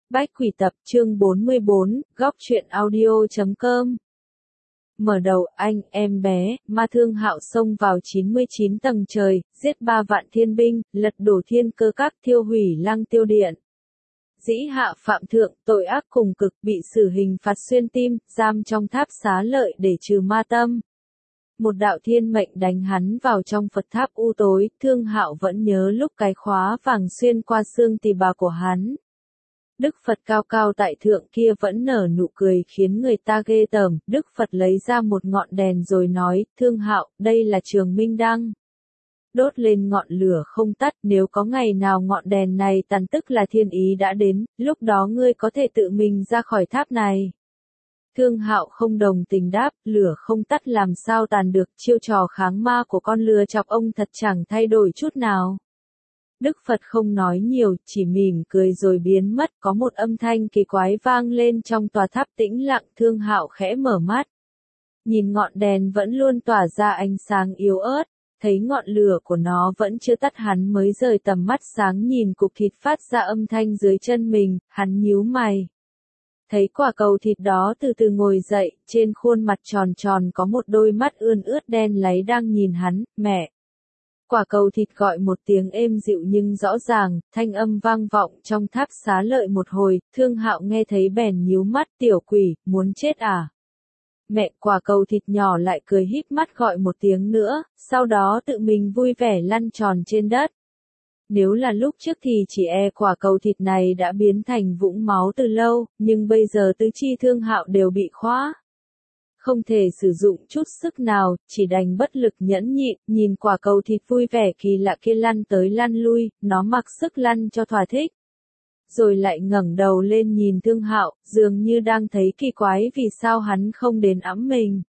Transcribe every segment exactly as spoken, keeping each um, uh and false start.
Bách Quỷ Tập chương bốn mươi bốn, góc truyện audio chấm com. Mở đầu, anh, em bé, ma Thương Hạo xông vào chín mươi chín tầng trời, giết ba vạn thiên binh, lật đổ thiên cơ các, thiêu hủy Lăng Tiêu Điện. Dĩ hạ phạm thượng, tội ác cùng cực, bị xử hình phạt xuyên tim, giam trong tháp xá lợi để trừ ma tâm. Một đạo thiên mệnh đánh hắn vào trong Phật tháp u tối, Thương Hạo vẫn nhớ lúc cái khóa vàng xuyên qua xương tỳ bà của hắn. Đức Phật cao cao tại thượng kia vẫn nở nụ cười khiến người ta ghê tởm. Đức Phật lấy ra một ngọn đèn rồi nói, Thương Hạo, đây là trường minh đăng. Đốt lên ngọn lửa không tắt, nếu có ngày nào ngọn đèn này tàn tức là thiên ý đã đến, lúc đó ngươi có thể tự mình ra khỏi tháp này. Thương Hạo không đồng tình đáp, lửa không tắt làm sao tàn được, chiêu trò kháng ma của con lừa chọc ông thật chẳng thay đổi chút nào. Đức Phật không nói nhiều, chỉ mỉm cười rồi biến mất, có một âm thanh kỳ quái vang lên trong tòa tháp tĩnh lặng. Thương Hạo khẽ mở mắt. Nhìn ngọn đèn vẫn luôn tỏa ra ánh sáng yếu ớt, thấy ngọn lửa của nó vẫn chưa tắt hắn mới rời tầm mắt sáng nhìn cục thịt phát ra âm thanh dưới chân mình, hắn nhíu mày. Thấy quả cầu thịt đó từ từ ngồi dậy, trên khuôn mặt tròn tròn có một đôi mắt ươn ướt đen láy đang nhìn hắn, mẹ. Quả cầu thịt gọi một tiếng êm dịu nhưng rõ ràng, thanh âm vang vọng trong tháp xá lợi một hồi, Thương Hạo nghe thấy bèn nhíu mắt, tiểu quỷ, muốn chết à? Mẹ, quả cầu thịt nhỏ lại cười híp mắt gọi một tiếng nữa, sau đó tự mình vui vẻ lăn tròn trên đất. Nếu là lúc trước thì chỉ e quả cầu thịt này đã biến thành vũng máu từ lâu, nhưng bây giờ tứ chi Thương Hạo đều bị khóa. Không thể sử dụng chút sức nào, chỉ đành bất lực nhẫn nhịn, nhìn quả cầu thịt vui vẻ kỳ lạ kia lăn tới lăn lui, nó mặc sức lăn cho thỏa thích. Rồi lại ngẩng đầu lên nhìn Thương Hạo, dường như đang thấy kỳ quái vì sao hắn không đến ẵm mình.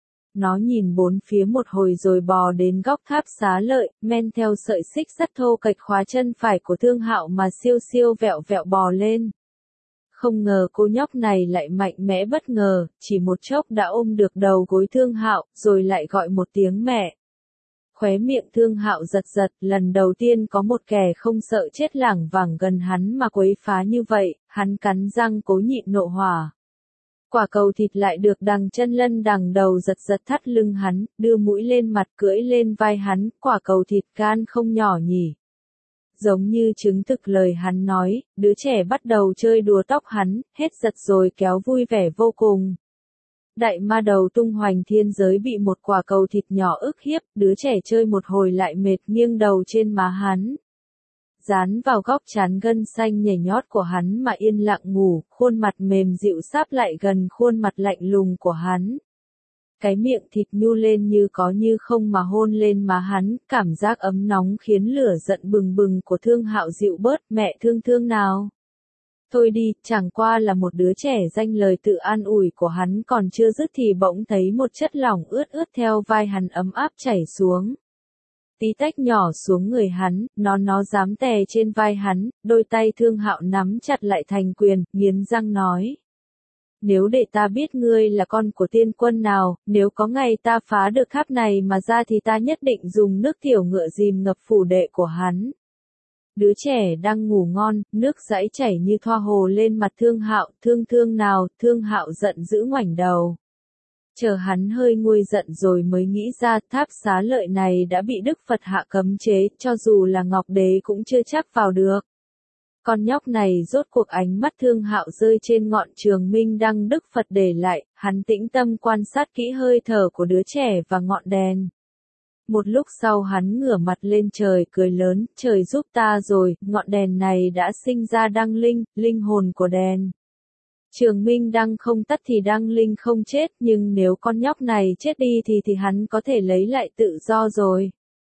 Nó nhìn bốn phía một hồi rồi bò đến góc tháp xá lợi, men theo sợi xích sắt thô kệch khóa chân phải của Thương Hạo mà siêu siêu vẹo vẹo bò lên. Không ngờ cô nhóc này lại mạnh mẽ bất ngờ, chỉ một chốc đã ôm được đầu gối Thương Hạo, rồi lại gọi một tiếng mẹ. Khóe miệng Thương Hạo giật giật, lần đầu tiên có một kẻ không sợ chết lảng vảng gần hắn mà quấy phá như vậy, hắn cắn răng cố nhịn nộ hỏa. Quả cầu thịt lại được đằng chân lân đằng đầu giật giật thắt lưng hắn, đưa mũi lên mặt cưỡi lên vai hắn, quả cầu thịt gan không nhỏ nhỉ. Giống như chứng thực lời hắn nói, đứa trẻ bắt đầu chơi đùa tóc hắn, hết giật rồi kéo vui vẻ vô cùng. Đại ma đầu tung hoành thiên giới bị một quả cầu thịt nhỏ ức hiếp, đứa trẻ chơi một hồi lại mệt nghiêng đầu trên má hắn. Dán vào góc trán gân xanh nhảy nhót của hắn mà yên lặng ngủ, khuôn mặt mềm dịu sáp lại gần khuôn mặt lạnh lùng của hắn. Cái miệng thịt nhu lên như có như không mà hôn lên má hắn, cảm giác ấm nóng khiến lửa giận bừng bừng của Thương Hạo dịu bớt, mẹ thương thương nào. Thôi đi, chẳng qua là một đứa trẻ, danh lời tự an ủi của hắn còn chưa dứt thì bỗng thấy một chất lỏng ướt ướt theo vai hắn ấm áp chảy xuống. Tí tách nhỏ xuống người hắn, nó nó dám tè trên vai hắn, đôi tay Thương Hạo nắm chặt lại thành quyền, nghiến răng nói. Nếu để ta biết ngươi là con của tiên quân nào, nếu có ngày ta phá được tháp này mà ra thì ta nhất định dùng nước tiểu ngựa dìm ngập phủ đệ của hắn. Đứa trẻ đang ngủ ngon, nước dãi chảy như thoa hồ lên mặt Thương Hạo, thương thương nào, Thương Hạo giận dữ ngoảnh đầu. Chờ hắn hơi nguôi giận rồi mới nghĩ ra tháp xá lợi này đã bị Đức Phật hạ cấm chế, cho dù là Ngọc Đế cũng chưa chắc vào được. Con nhóc này rốt cuộc ánh mắt Thương Hạo rơi trên ngọn trường minh đăng Đức Phật để lại, hắn tĩnh tâm quan sát kỹ hơi thở của đứa trẻ và ngọn đèn. Một lúc sau hắn ngửa mặt lên trời cười lớn, trời giúp ta rồi, ngọn đèn này đã sinh ra đăng linh, linh hồn của đèn. Trường minh đăng không tắt thì đăng linh không chết, nhưng nếu con nhóc này chết đi thì thì hắn có thể lấy lại tự do rồi.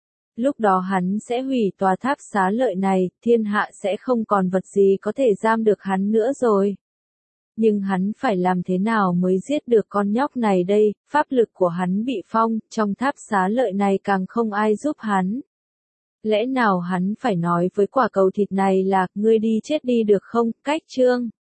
Lúc đó hắn sẽ hủy tòa tháp xá lợi này, thiên hạ sẽ không còn vật gì có thể giam được hắn nữa rồi. Nhưng hắn phải làm thế nào mới giết được con nhóc này đây, pháp lực của hắn bị phong, trong tháp xá lợi này càng không ai giúp hắn. Lẽ nào hắn phải nói với quả cầu thịt này là, ngươi đi chết đi được không, cách chương.